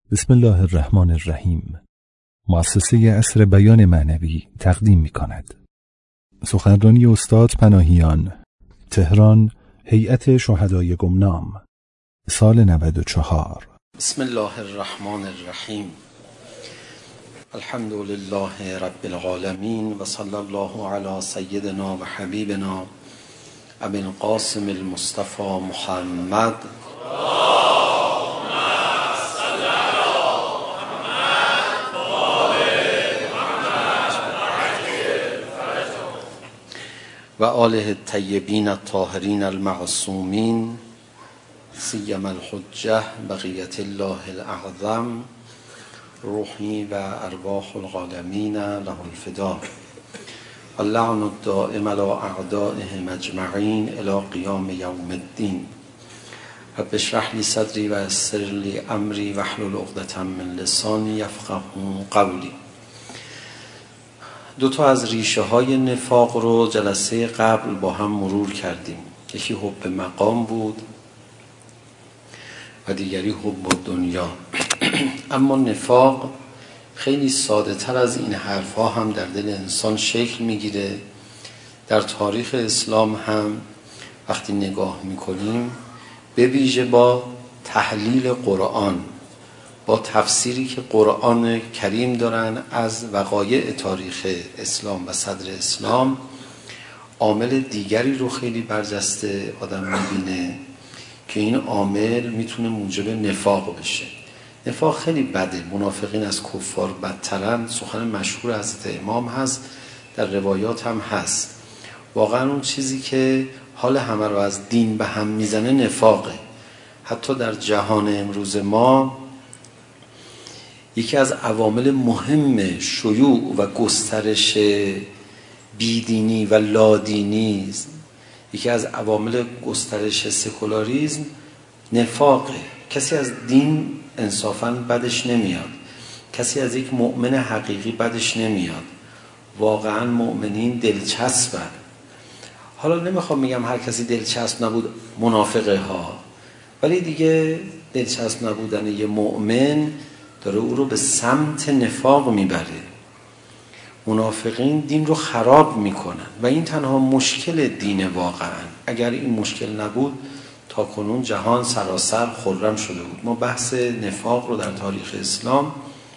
بسم الله الرحمن الرحیم. مؤسسه عصر بیان معنوی تقدیم می کند. سخنرانی استاد پناهیان، تهران، هیئت شهدای گمنام، سال 94. بسم الله الرحمن الرحیم. الحمد لله رب العالمین و صلی الله علی سیدنا و حبیبنا ابی القاسم المصطفى محمد و آله الطیبین الطاهرین المعصومین سیما الحجة بقیة الله الاعظم روحی و ارواح العالمین له الفدا و اللعن الدائم علی اعدائهم اجمعین الی قیام یوم الدین. رب اشرح لی صدری و یسر لی امری واحلل عقدة من لسانی یفقهوا قولی. دو تا از ریشه های نفاق رو جلسه قبل با هم مرور کردیم. یکی حب مقام بود و دیگری حب دنیا. اما نفاق خیلی ساده تر از این حرفها هم در دل انسان شکل میگیره. در تاریخ اسلام هم وقتی نگاه میکنیم به ویژه با تحلیل قرآن، با تفسیری که قرآن کریم دارن از وقایع تاریخ اسلام و صدر اسلام، عامل دیگری رو خیلی برجسته آدم میبینه که این عامل میتونه موجب نفاق بشه. نفاق خیلی بده، منافقین از کفار بدترن. سخن مشهور حضرت امام هست، در روایات هم هست. واقعا اون چیزی که حال همه رو از دین به هم میزنه نفاقه. حتی در جهان امروز ما یکی از عوامل مهم شیوع و گسترش بیدینی و لادینی، یکی از عوامل گسترش سکولاریسم نفاقه. کسی از دین انصافاً بدش نمیاد، کسی از یک مؤمن حقیقی بدش نمیاد. واقعاً مؤمنین دلچسبن. حالا نمیخوام میگم هر کسی دلچسب نبود منافقه ها، ولی دیگه دلچسب نبودن یه مؤمن داره او رو به سمت نفاق میبره. منافقین دین رو خراب میکنن و این تنها مشکل دینه. واقعا اگر این مشکل نبود تا کنون جهان سراسر خرم شده بود. ما بحث نفاق رو در تاریخ اسلام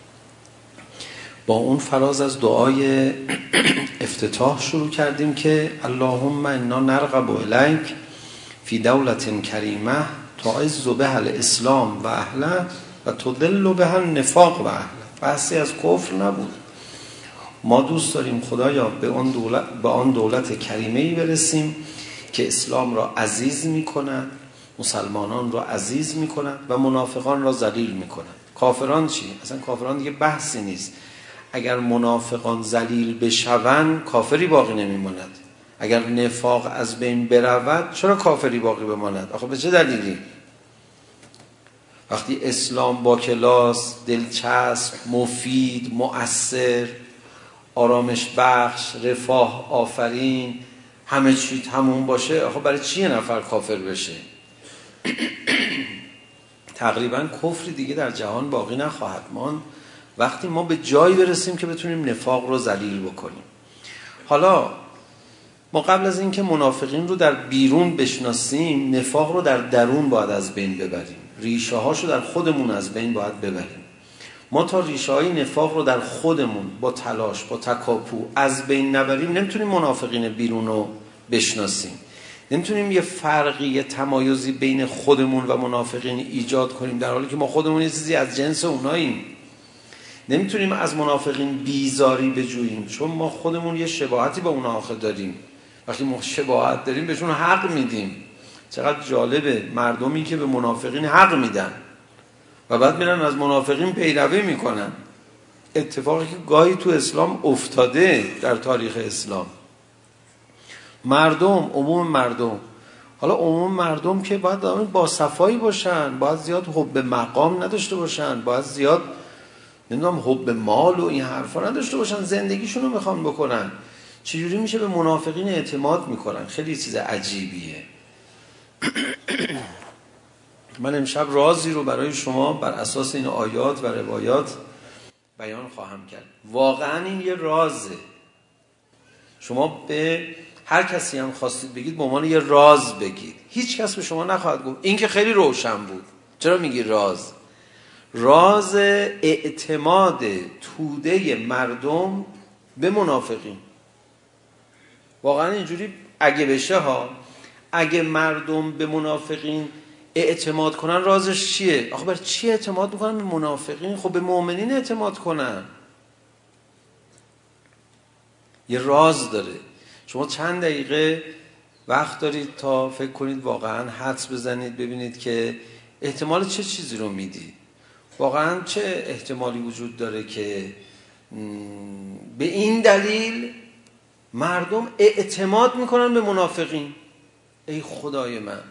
با اون فراز از دعای افتتاح شروع کردیم که اللهم انا نرغب الیک فی دولة کریمه تعز بها الاسلام و اهله و تذل بها النفاق و اهله. بحثی از کفر نبود. ما دوست داریم خدایا به آن دولت کریمه‌ای برسیم که اسلام را عزیز می‌کند، مسلمانان را عزیز می‌کند و منافقان را ذلیل می‌کند. کافران چی؟ اصلا کافران دیگه بحثی نیست. اگر منافقان ذلیل بشوند کافری باقی نمی‌ماند. اگر نفاق از بین برود چرا کافری باقی بماند؟ آخه به چه دلیلی؟ وقتی اسلام با کلاس، دلچسب، مفید، مؤثر، آرامش بخش، رفاه آفرین، همه چی تموم باشه، آخه برای چی یه نفر کافر بشه؟ تقریبا کفری دیگه در جهان باقی نخواهد ماند وقتی ما به جایی برسیم که بتونیم نفاق رو ذلیل بکنیم. حالا ما قبل از اینکه منافقین رو در بیرون بشناسیم، نفاق رو در درون باید از بین ببریم. ریشه هاشو در خودمون از بین باید ببریم. ما تا ریشه های نفاق رو در خودمون با تلاش، با تکاپو از بین نبریم نمیتونیم منافقین بیرون رو بشناسیم. نمیتونیم یه فرقی، یه تمایزی بین خودمون و منافقین ایجاد کنیم در حالی که ما خودمون یه چیزی از جنس اوناییم. نمیتونیم از منافقین بیزاری بجوییم چون ما خودمون یه شباهتی با اونها آخه داریم. وقتی ما شباهت داریم بهشون حق میدیم. چقدر جالبه مردمی که به منافقین حق میدن و بعد میرن از منافقین پیروی میکنن. اتفاقی که گاهی تو اسلام افتاده در تاریخ اسلام. عموم مردم، حالا عموم مردم که باید با صفایی باشن، باید زیاد حب مقام نداشته باشن، باید زیاد نمیدونم حب مال و این حرفا نداشته باشن، زندگیشون رو میخوان بکنن. چجوری میشه به منافقین اعتماد میکنن؟ خیلی چیز عجیبیه. من امشب رازی رو برای شما بر اساس این آیات و روایات بیان خواهم کرد. واقعا این یه رازه. شما به هر کسی هم خواستید بگید به عنوان یه راز بگید، هیچ کس به شما نخواهد گفت این که خیلی روشن بود. چرا میگی راز؟ راز اعتماد توده مردم به منافقین. واقعا اینجوری اگه بشه ها، اگه مردم به منافقین اعتماد کنن رازش چیه؟ آخه برای چی اعتماد میکنن به منافقین؟ خب به مؤمنین اعتماد کنن. یه راز داره. شما چند دقیقه وقت دارید تا فکر کنید، واقعا حدس بزنید ببینید که احتمال چه چیزی رو میدی. واقعا چه احتمالی وجود داره که به این دلیل مردم اعتماد میکنن به منافقین؟ ای خدای من.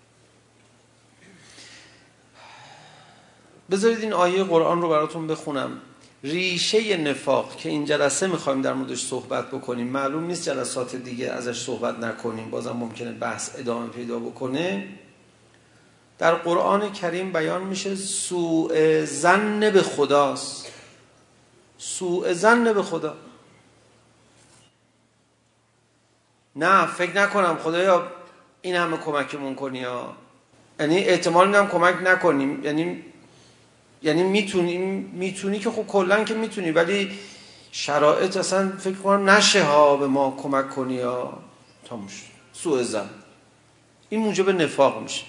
بذارید این آیه قرآن رو براتون بخونم. ریشه نفاق که این جلسه میخوایم در موردش صحبت بکنیم، معلوم نیست جلسات دیگه ازش صحبت نکنیم، بازم ممکنه بحث ادامه پیدا بکنه. در قرآن کریم بیان میشه سوء ظن به خداست. سوء ظن به خدا. نه فکر نکنم خدایا این همه کمکمون کنی ها. یعنی احتمال میدم کمک نکنیم، یعنی میتونی که خب کلن که میتونی، ولی شرایط اصلا فکر کنم نشه ها به ما کمک کنی ها. تموش. سوء ظن. این موجب نفاق میشه.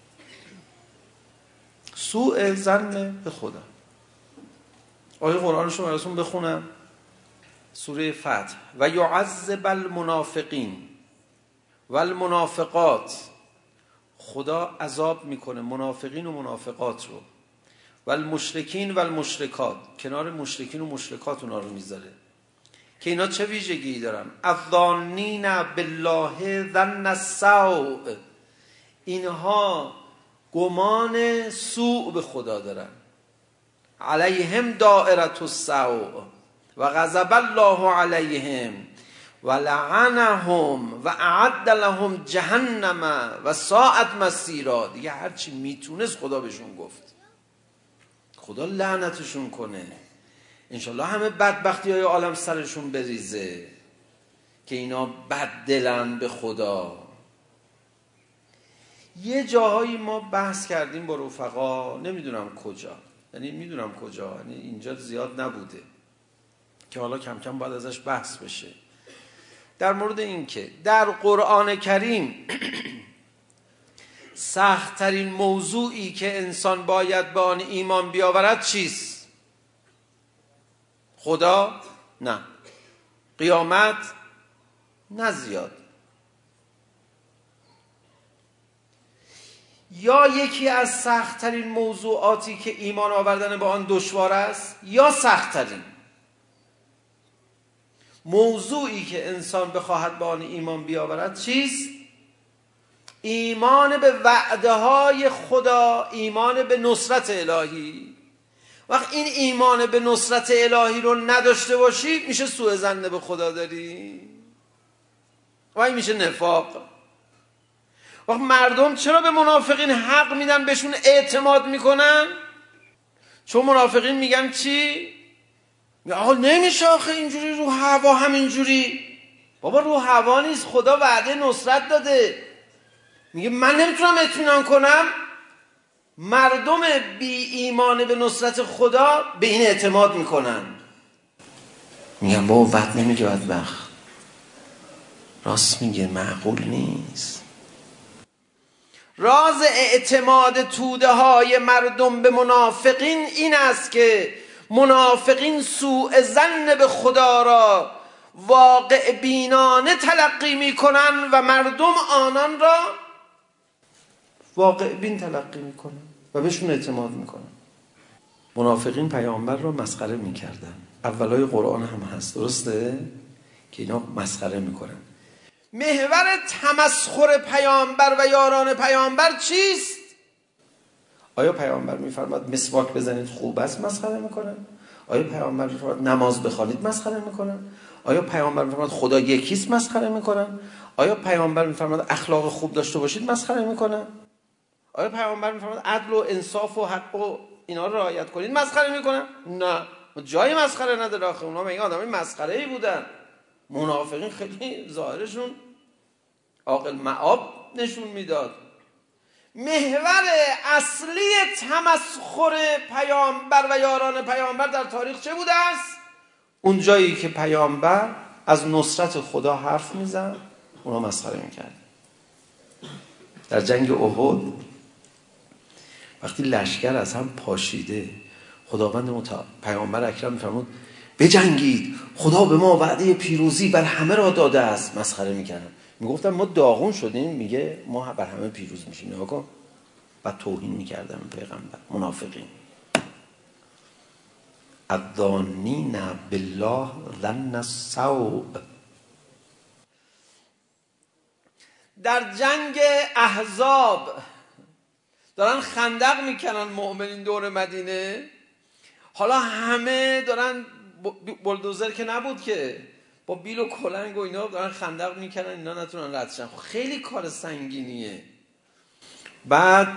سوء ظن به خدا. آیه قرآنشو براتون بخونم. سوره فتح. و یعذب المنافقین و المنافقات. خدا عذاب میکنه منافقین و منافقات رو. و المشرکین و المشرکات. کنار مشرکین و مشرکات اونا رو میذاره که اینا چه ویژگی دارن؟ الظانین بالله ظن السوء. اینها گمان سوء به خدا دارن. علیهم دائرة السوء و غضب الله علیهم و لعنهم و اعد لهم جهنم و ساءت مصیرا. دیگه هرچی میتونست خدا بهشون گفت. خدا لعنتشون کنه. انشالله همه بدبختی های عالم سرشون بریزه که اینا بد دلن به خدا. یه جاهایی ما بحث کردیم با رفقا، نمیدونم کجا، یعنی میدونم کجا، یعنی اینجا زیاد نبوده که حالا کم کم باید ازش بحث بشه، در مورد این که در قرآن کریم سخت‌ترین موضوعی که انسان باید به آن ایمان بیاورد چیست؟ خدا؟ نه. قیامت؟ نه زیاد. یا یکی از سخت‌ترین موضوعاتی که ایمان آوردن به آن دشوار است، یا سخت‌ترین موضوعی که انسان بخواهد به آن ایمان بیاورد چیست؟ ایمان به وعده های خدا، ایمان به نصرت الهی. وقت این ایمان به نصرت الهی رو نداشته باشی میشه سوء ظن به خدا داری و این میشه نفاق. وقت مردم چرا به منافقین حق میدن، بهشون اعتماد میکنن؟ چون منافقین میگن چی؟ آقا نمیشه آخه اینجوری رو هوا همینجوری. بابا رو هوا نیست، خدا وعده نصرت داده. میگه من نمیتونم اطمینان کنم. مردم بی ایمان به نصرت خدا به این اعتماد میکنن، میگن بابا وعد نمیگه بدبخت. راست میگه، معقول نیست. راز اعتماد توده های مردم به منافقین این است که منافقین سوء ظن به خدا را واقع بینانه تلقی میکنن و مردم آنان را واقع بین تلقی میکنن و بهشون اعتماد میکنن. منافقین پیامبر را مسخره میکردن. اولای قرآن هم هست، درسته؟ که اینا مسخره میکنن. محور تمسخر پیامبر و یاران پیامبر چیست؟ آیا پیامبر میفرماد مسواک بزنید خوب است مسخره میکنن؟ آیا پیامبر میفرماد نماز بخوانید مسخره میکنن؟ آیا پیامبر میفرماد خدا یکیست مسخره میکنن؟ آیا پیامبر میفرماد اخلاق خوب داشته باشید مسخره میکنن؟ آیا پیامبر میفرماد عدل و انصاف و حق و اینا رو رعایت کنید مسخره میکنن؟ نه، جای مسخره نداره. آخه اونا میگن آدمای مسخره‌ای بودن. منافقین خیلی ظاهرشون عاقل مآب نشون میداد. محور اصلی تمسخر پیامبر و یاران پیامبر در تاریخ چه بوده است؟ اون جایی که پیامبر از نصرت خدا حرف میزد اونا مسخره میکرد. در جنگ احد وقتی لشکر از هم پاشیده خداوند پیامبر اکرم میفرمود بجنگید، خدا به ما وعده پیروزی بر همه را داده است. مسخره میکردن، میگفتن ما داغون شدیم، میگه ما بر همه پیروز میشیم. نگاه کن، بعد توهین میکردن پیغمبر. منافقین الظانین بالله ظن السوء. در جنگ احزاب دارن خندق میکنن مؤمنین دور مدینه. حالا همه دارن بلدوزر که نبود که، با بیل و کلنگ و اینا دارن خندق میکنن اینا نتونن ردشن. خیلی کار سنگینیه. بعد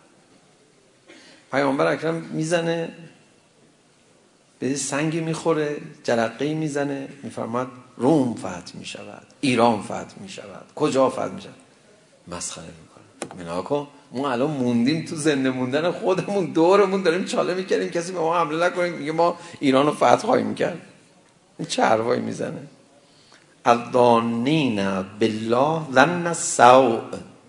پیامبر اکرم میزنه به سنگی میخوره، جرقه‌ای میزنه، میفرماد روم فتح میشود، ایران فتح میشود، کجا فتح میشود. مسخره میکنه. بنا کن ما الان موندیم تو زنده موندن خودمون، دورمون داریم چاله میکنیم کسی به ما حمله نکنه، میگه ما ایران رو فتح خواهیم میکرد. این چه حرفایی میزنه؟ الظانین بالله ظن السوء.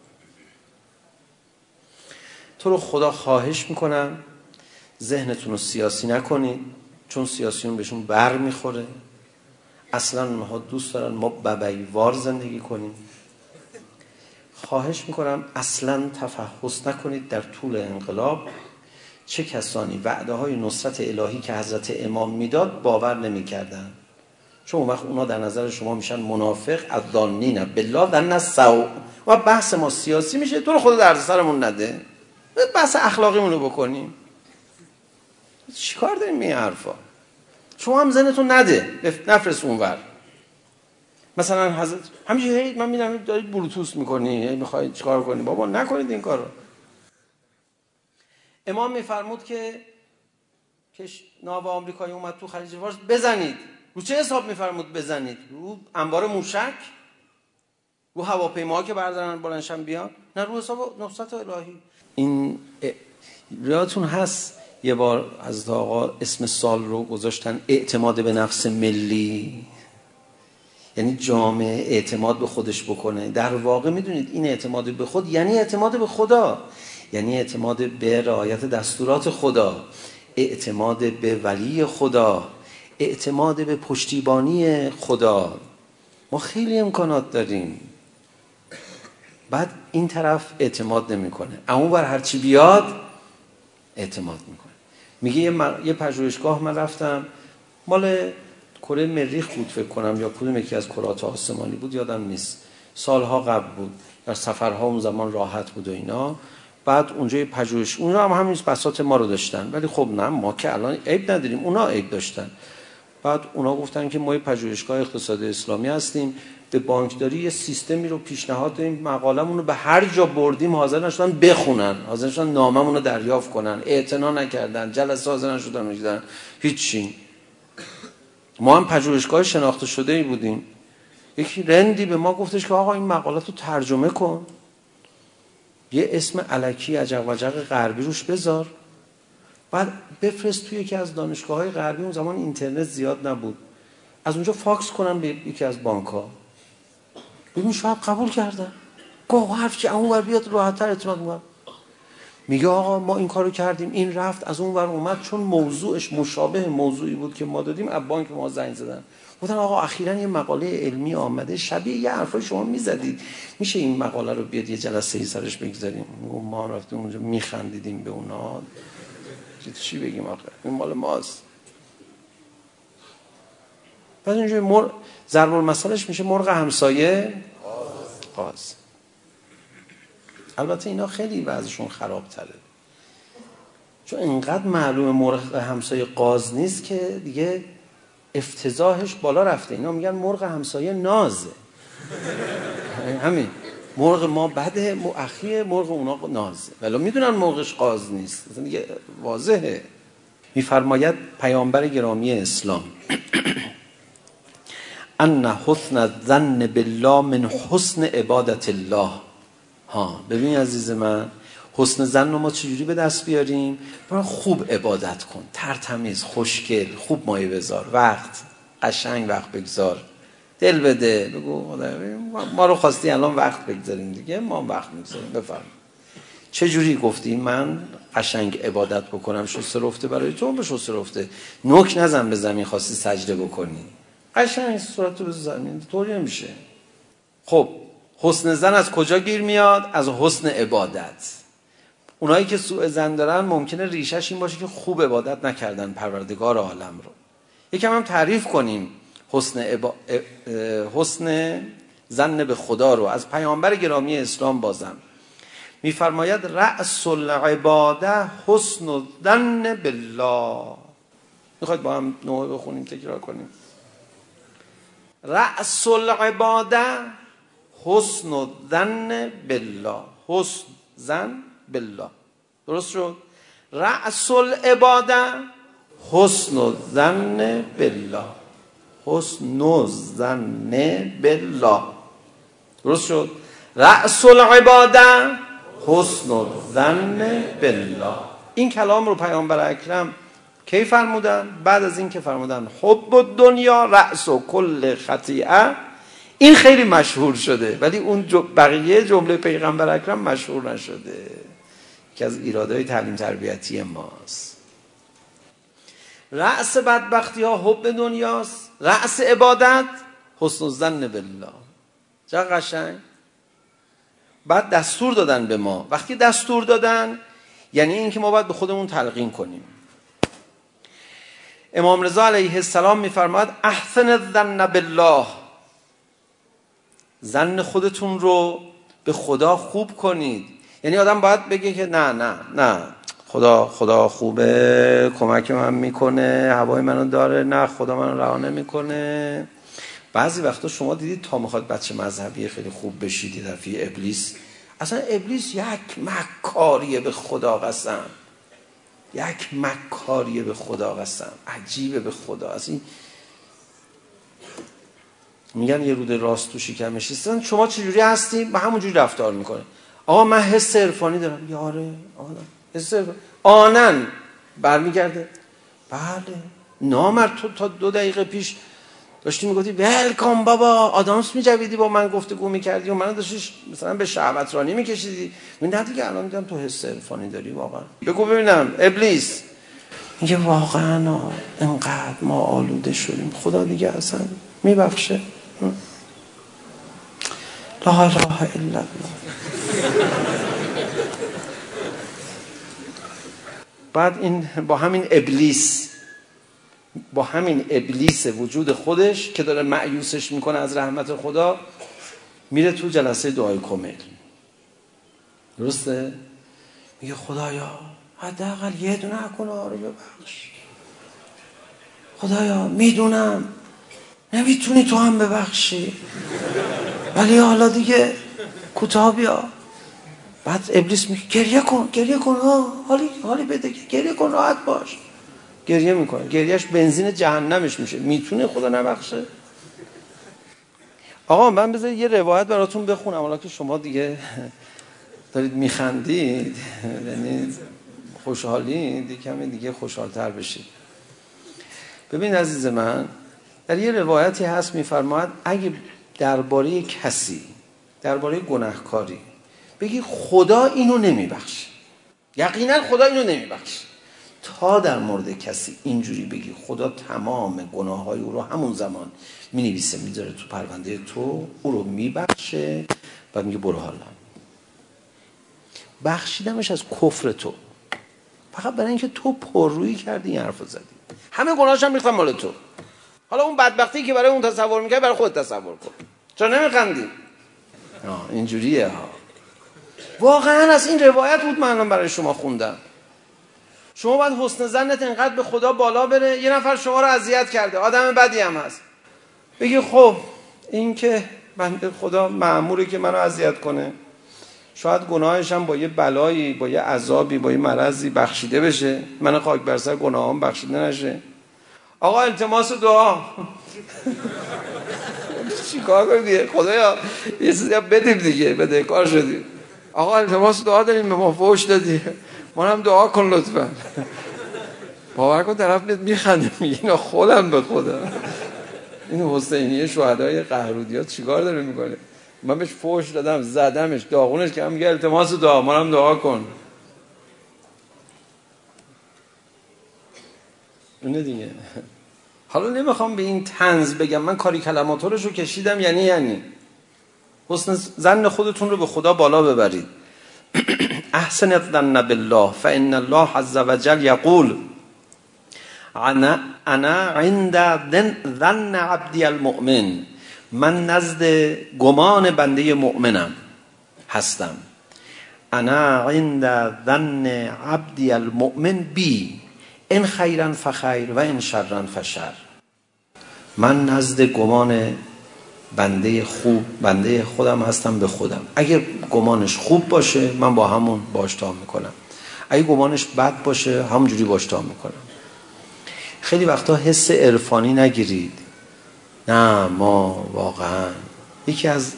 تو رو خدا خواهش میکنم ذهنتون رو سیاسی نکنید، چون سیاسیون بهشون بر میخوره. اصلا اونها دوست دارن ما ببیوار زندگی کنیم. خواهش میکنم اصلا تفحص نکنید در طول انقلاب چه کسانی وعده های نصرت الهی که حضرت امام میداد باور نمیکردن، چون اون وقت اونا در نظر شما میشن منافق. الظانین بالله ظن السوء. و بحث ما سیاسی میشه. تو رو خدا درد سرمون نده، بحث اخلاقیمون رو بکنیم. چیکار داریم این حرفا؟ شما هم ذهنتون نده، نفرست اونور. مثلا حضرت همینجوری من میدونم دارید بلوتوث میکنی، میخواید چیکار کنی؟ بابا نکنید این کارو. امام میفرمود که ناو آمریکایی اومد تو خلیج فارس بزنید. رو چه حساب میفرمود بزنید؟ رو انبار موشک؟ رو هواپیماها که بردارن بلندشن بیان؟ نه، رو حساب نصرت الهی. این یادتون هست یه بار حضرت آقا اسم سال رو گذاشتن اعتماد به نفس ملی، یعنی جامعه اعتماد به خودش بکنه. در واقع میدونید این اعتماد به خود یعنی اعتماد به خدا، یعنی اعتماد به رعایت دستورات خدا، اعتماد به ولی خدا، اعتماد به پشتیبانی خدا. ما خیلی امکانات داریم، بعد این طرف اعتماد نمیکنه، اون ور هرچی بیاد اعتماد میکنه. میگه یه پژوهشگاه من رفتم، مال کره مریخ بود فکر کنم، یا کدوم یکی از کرات آسمانی بود یادم نیست، سالها قبل بود، در سفرها اون زمان راحت بود و اینا. بعد اونجا یه پژوهش، اونجا هم همین بساط ما رو داشتن، ولی خب نه ما که الان عیب نداریم، اونا عیب داشتن. بعد اونا گفتن که ما یه پژوهشگاه اقتصاد اسلامی هستیم، به بانکداری یه سیستمی رو پیشنهاد دادیم، مقالمون رو به هر جا بردیم حاضر نشدن بخونن، حاضر نشدن ناممون رو دریافت کنن، اعتنا نکردن، جلسه حاضر نشدن، هیچی. ما هم پژوهشگاه شناخته شده ای بودیم. یکی رندی به ما گفتش که آقا این مقالات رو ترجمه کن، یه اسم الکی عجق و عجق غربی روش بذار، بعد بفرست توی یکی از دانشگاه‌های غربی. اون زمان اینترنت زیاد نبود، از اونجا فاکس کنن به یکی از بانک‌ها، ببین شاید قبول کردن. گفت حرف که اون ور بیاد راحت‌تر اعتماد می‌کنه. میگه آقا ما این کارو کردیم، این رفت از اون ور اومد، چون موضوعش مشابه موضوعی بود که ما دادیم، از بانک ما زنگ زدن گفتن آقا اخیراً یه مقاله علمی آمده شبیه یه حرفای شما میزدید، میشه این مقاله رو بیاد یه جلسه‌ای سرش بگذاریم؟ ما رفتیم اونجا میخندیدیم به اونا. چی بگیم آخه این مال ماست. پس اینجوری ضرب المثلش میشه مرغ همسایه قاز. البته اینا خیلی وضعشون خراب تره، چون اینقدر معلومه مرغ همسایه قاز نیست که دیگه افتضاحش بالا رفته. اینا میگن مرغ همسایه نازه. همین مرغ ما بده، اخیه، مرغ اونا نازه، ولی میدونن مرغش قاز نیست، مثلا دیگه واضحه. میفرماید پیامبر گرامی اسلام ان حسن الظن بالله من حسن عبادت الله. ببین عزیز من، حسن ظن رو ما چجوری به دست بیاریم؟ برای خوب عبادت کن، ترتمیز، خوشگل، خوب مایه بذار، وقت قشنگ وقت بگذار، دل بده، بگو ما رو خواستی الان وقت بگذاریم دیگه، ما وقت میگذاریم. بفرم چه جوری گفتی من قشنگ عبادت بکنم؟ شسته رفته برای تو، به شسته رفته، نوک نزن به زمین خواستی سجده بکنی، قشنگ صورتو به زمین، طوری نمیشه. خب حسن ظن از کجا گیر میاد؟ از حسن عبادت. اونایی که سوء ظن دارن ممکنه ریشش این باشه که خوب عبادت نکردن پروردگار عالم رو. یکم هم تعریف کنیم حسن ظن به خدا رو از پیامبر گرامی اسلام. بازم میفرماید رأس العباده حسن الظن بالله. میخواید با هم نوعه بخونیم، تکرار کنیم؟ رأس العباده حسن الظن بالله. حسن ظن بالله، درست شد؟ رأس العباده حسن الظن بالله. حسن الظن بالله، درست شد؟ رأس العباده حسن الظن بالله. این کلام رو پیامبر اکرم کی فرمودن؟ بعد از این که فرمودن حب الدنیا رأس کل خطیئه. این خیلی مشهور شده، ولی اون بقیه جمله پیغمبر اکرم مشهور نشده، که از ایرادهای تعلیم تربیتی ماست. رأس بدبختی ها حب دنیاست، رأس عبادت حسن الظن بالله. چقدر قشنگ. بعد دستور دادن به ما. وقتی دستور دادن یعنی این که ما باید به خودمون تلقین کنیم. امام رضا علیه السلام میفرماید احسن الظن بالله. ظن خودتون رو به خدا خوب کنید. یعنی آدم باید بگه که نه خدا خوبه، کمک من میکنه، هوای منو داره، نه خدا منو رها نمیکنه. بعضی وقتا شما دیدید تا میخواد بچه مذهبی خیلی خوب بشید، یه دفعه ابلیس، اصلا ابلیس یک مکاریه به خدا قسم، یک مکاریه به خدا قسم، عجیبه به خدا. اصلا میگن یه رود راست تو شکمش هستن، شما چجوری هستی؟ با همونجوری رفتار میکنه. آقا من حس عرفانی دارم. یاره حس عرفانی آنن برمیگرده. بله نامرد، تو تا 2 دقیقه پیش داشتی میگفتی ولکام بابا، آدامس میجویدی با من گفتگو میکردی و من داشتی مثلا به شهوت رانی میکشیدی. من دیگه الان میگم تو حس عرفانی داری واقعا. بگو ببینم. ابلیس میگه واقعا انقدر ما آلوده شدیم، خدا دیگه اصلا میبخشه. لا اله الا الله. بعد این با همین ابلیس وجود خودش که داره مایوسش میکنه از رحمت خدا، میره تو جلسه دعای کمیل. درسته؟ میگه خدایا حداقل یه دونه گناه رو ببخش. خدایا میدونم نمیتونی تو هم ببخشی، ولی حالا دیگه کوتاه بیا. بعد ابلیس میگه گریه کن حالی بده، گریه کن، راحت باش. گریه میکنه، گریهش بنزین جهنمش میشه. میتونه خدا نبخشه؟ آقا من بذارید یه روایت براتون بخونم، حالا که شما دیگه دارید میخندید، یعنی خوشحالید، کمی دیگه خوشحالتر بشید. ببین عزیز من، در یه روایتی هست میفرماید اگه درباره کسی، درباره گناهکاری بگی خدا اینو نمیبخشه، یقینا خدا اینو نمیبخشه، تا در مورد کسی اینجوری بگی خدا تمام گناههای او رو همون زمان مینویسه میذاره تو پرونده تو، او رو میبخشه، بعد میگه برو حالا. بخشیدمش از کفر تو، فقط برای اینکه تو پررویی کردی این حرفو زدی، همه گناهاش هم ریختن مال تو. حالا اون بدبختی که برای اون تصور میکنی برای خودت تصور کن. چرا نمیخندی؟ اینجوریه ها. واقعا از این روایت بود من الان برای شما خوندم. شما باید حسن ظنت انقدر به خدا بالا بره، یه نفر شما رو اذیت کرده، آدم بدی هم هست، بگی خب این که بنده خدا مأموره که منو اذیت کنه. شاید گناهش هم با یه بلایی، با یه عذابی، با یه مرضی بخشیده بشه، من خاک بر سر گناهام بخشیده نشه. آقا التماس دعا. چیکار کنیم دیگه؟ خدایا یه چیزی بدیم دیگه، بده کار شدیم. آقا التماس دعا داریم، به ما فحش دادی، ما هم دعا کن لطفا. باور کن طرف میخنده میگه اینا خودم به خدا. این حسینیه شهدای قهرودیات چیکار داره میکنه؟ من بهش فحش دادم، زدمش، داغونش کردم، میگه التماس دعا، ما هم دعا کن. اونه دیگه. حالا نمیخوام به این طنز بگم، من کاری کلماتورشو کشیدم، یعنی حسن ظن خودتون رو به خدا بالا ببرید. احسن الظن بالله فان الله عز وجل یقول انا عند ظن عبدی المؤمن، من نزد گمان بنده مؤمنم هستم. انا عند ظن عبدی المؤمن بی ان خیرا فخیر و ان شرا فشر. من نزد گمان بنده خودم هستم به خودم. اگر گمانش خوب باشه من با همون باش تا میکنم، اگه گمانش بد باشه همونجوری باش تا میکنم. خیلی وقتا حس عرفانی نگیرید. نه، ما واقعا یکی از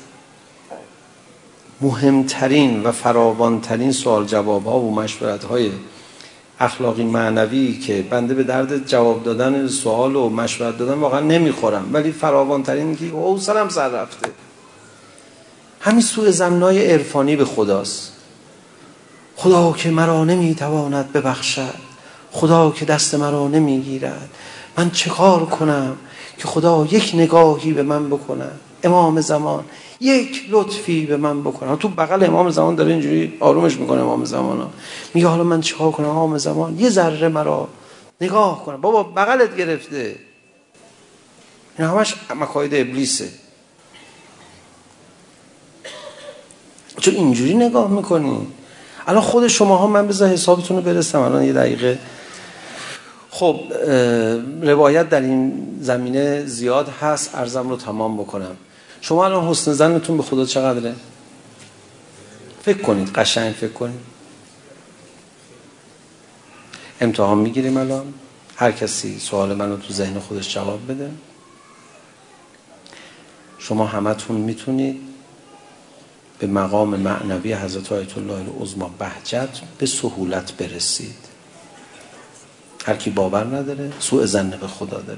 مهمترین و فراوانترین سوال جواب ها و مشورت های اخلاقی معنوی که بنده به درد جواب دادن سوال و مشورت دادن واقعا نمیخورم، ولی فراوانترین که حوصله‌ام سر رفته، همین سوء ظن‌های عرفانی به خداست. خدا که مرا نمیتواند ببخشد، خدا که دست مرا نمیگیرد، من چه کار کنم که خدا یک نگاهی به من بکنه، امام زمان یک لطفی به من بکنه. تو بغل امام زمان داره اینجوری آرومش میکنه امام زمان، میگه حالا من چیکار کنم امام زمان، یه ذره مرا نگاه کنم. بابا بغلت گرفته. این همش مکاید ابلیسه. چون اینجوری نگاه میکنی. الان خود شماها، من بذار حسابتون رو برسم الان یه دقیقه. خب روایت در این زمینه زیاد هست، عرضم رو تمام بکنم. شما الان حسن ظنتون به خدا چقدره؟ فکر کنید، قشنگ فکر کنید. امتحان میگیریم الان، هر کسی سوال منو تو ذهن خودش جواب بده. شما همتون میتونید به مقام معنوی حضرت آیت الله العظمی بهجت به سهولت برسید. هر کی باور نداره سوء ظن به خدا داره.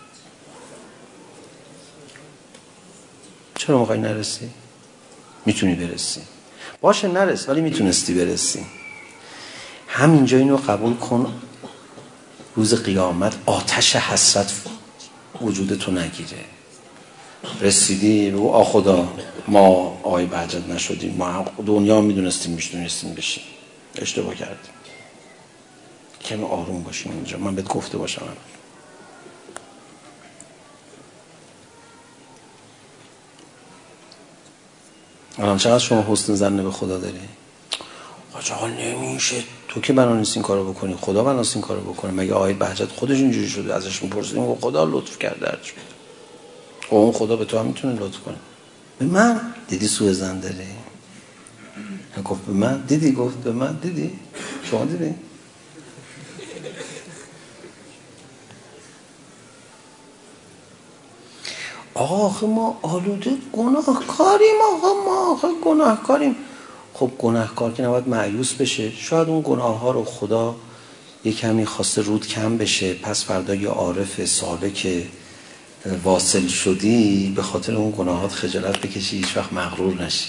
چرا موقعی نرسی؟ میتونی برسی. باشه نرس، ولی میتونستی برسی. همینجا اینو قبول کن، روز قیامت آتش حسرت وجودتو نگیره. رسیدی بگو آ خدا ما آقای بهجت نشدیم، ما دنیا میتونستیم بشیم، اشتباه کردیم. کمی آروم باشیم اینجا، من بهت گفته باشم. الان چقدر شما حسن ظن به خدا داری؟ آقا نمیشه، تو که بنا نیست این کارو بکنی، خدا بنا نیست این کارو بکنه. مگه آقای بهجت خودش اینجوری شده؟ ازش میپرسیم خدا لطف کرده هرچی بود. اون خدا به تو هم میتونه لطف کنه. به من دیدی سوء ظن داری؟ گفت به من دیدی، گفت به من دیدی، شما دیدی؟ آقا آخه ما آلوده گناهکاریم، ما گناهکاریم. خب گناهکار که نباید مایوس بشه. شاید اون گناه ها رو خدا یه کمی خواسته رود کم بشه، پس فردا یه عارف سالک واصل شدی به خاطر اون گناهات خجالت بکشی، هیچ وقت مغرور نشی.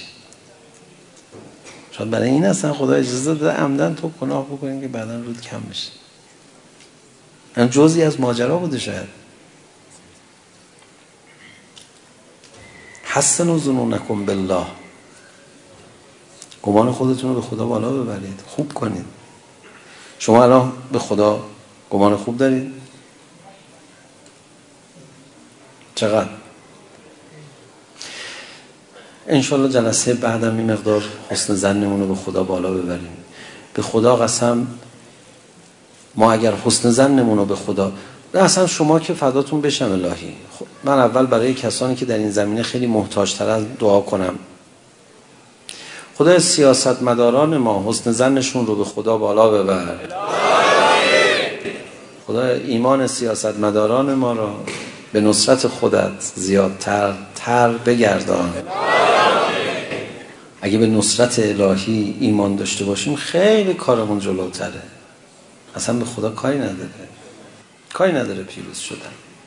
شاید برای این اصلا خدا اجازه داده عمدن تو گناه بکنی که بعداً رود کم بشه. این جزئی از ماجرا بوده. شاید حسنوا ظنونکم بالله، گمان خودتون رو به خدا بالا ببرید، خوب کنید. شما الان به خدا گمان خوب دارید؟ چقدر؟ انشالله جلسه بعدم این مقدار حسن ظنمون رو به خدا بالا ببریم. به خدا قسم ما اگر حسن ظنمون رو به خدا، نه اصلا شما که فداتون بشم الهی. خب من اول برای کسانی که در این زمینه خیلی محتاج‌تر از دعا کنم. خدا سیاستمداران ما حسن ظنشون رو به خدا بالا ببر. خدا ایمان سیاستمداران ما را به نصرت خودت زیادتر بگردان. اگه به نصرت الهی ایمان داشته باشیم خیلی کارمون جلوتره. اصلا به خدا کاری نداره پیروز شدن.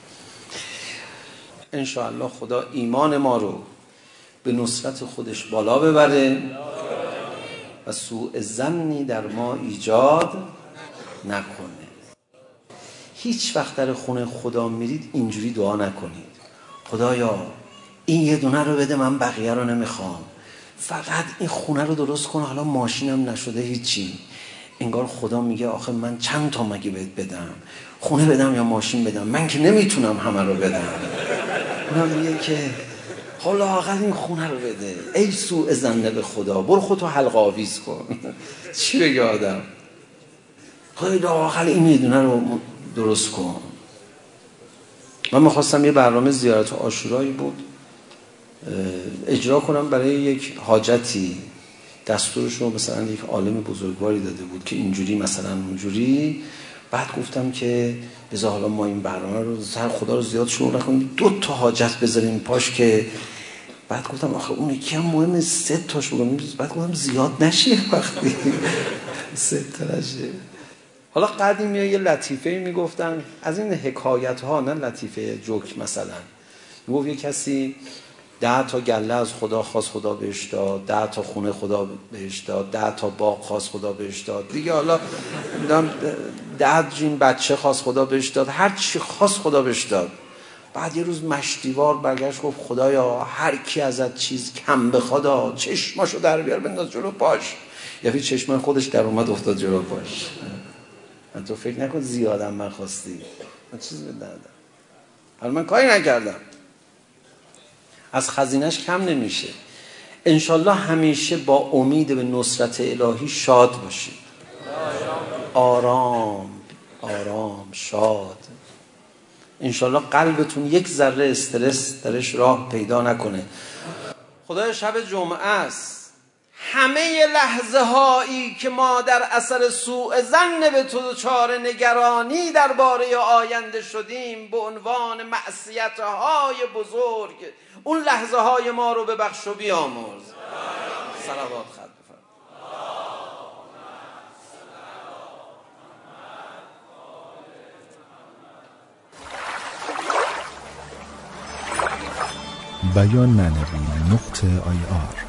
انشاءالله خدا ایمان ما رو به نصرت خودش بالا ببره و سوء ظنی در ما ایجاد نکنه. هیچ وقت در خونه خدا میرید اینجوری دعا نکنید خدایا این یه دونه رو بده، من بقیه رو نمیخوام، فقط این خونه رو درست کن، حالا ماشینم نشده هیچی. انگار خدا میگه آخه من چند تا مگه بهت بدم، خونه بدم یا ماشین بدم، من که نمیتونم همه رو بدم. اونم میگه که حالا آقا این خونه رو بده. ای سوء ظن به خدا، برو خودتو حلق آویز کن. چی بگه آدم؟ خدا آقا این یه دونه رو درست کن. من میخواستم یه برنامه زیارت عاشورایی بود اجرا کنم برای یک حاجتی. دستورش رو مثلا یک عالم بزرگواری داده بود که اینجوری مثلا اونجوری. بعد گفتم که بذار حالا ما این برنامه رو سر خدا رو زیاد شروع نکنیم، 2 تا حاجت بذاریم پاش که بعد گفتم آخه اون یکی هم مهمه 3 تاش بگم. بعد گفتم زیاد نشه وقتی 3 تا نشه. حالا قدیمی ها یه لطیفه میگفتن از این حکایت ها، نه لطیفه جوک. مثلا میگفت یه کسی 10 تا گله از خدا خواست خدا بهش داد، 10 تا خونه خدا بهش داد، 10 تا باغ خواست خدا بهش داد دیگه. حالا 10 جین بچه خواست خدا بهش داد، هر چی خواست خدا بهش داد. بعد یه روز مشتیوار برگشت گفت خدایا هر کی ازت چیز کم بخواد چشماشو در بیار بنداز جلو پاش. یعنی چشم خودش در اومد افتاد جلو پاش. من تو فکر نکن زیادم من خواستی، من چیز بدادم، حالا من کاری نکردم، از خزینش کم نمیشه. انشالله همیشه با امید به نصرت الهی شاد باشید، آرام شاد. انشالله قلبتون یک ذره استرس درش راه پیدا نکنه. خدای شب جمعه است، همه لحظه هایی که ما در اثر سوء ظن به تو دچار نگرانی درباره آینده شدیم به عنوان معصیت های بزرگ، اون لحظه های ما رو ببخش و بیامرز. صلوات خط بفرمایید. بیان معنوی .ir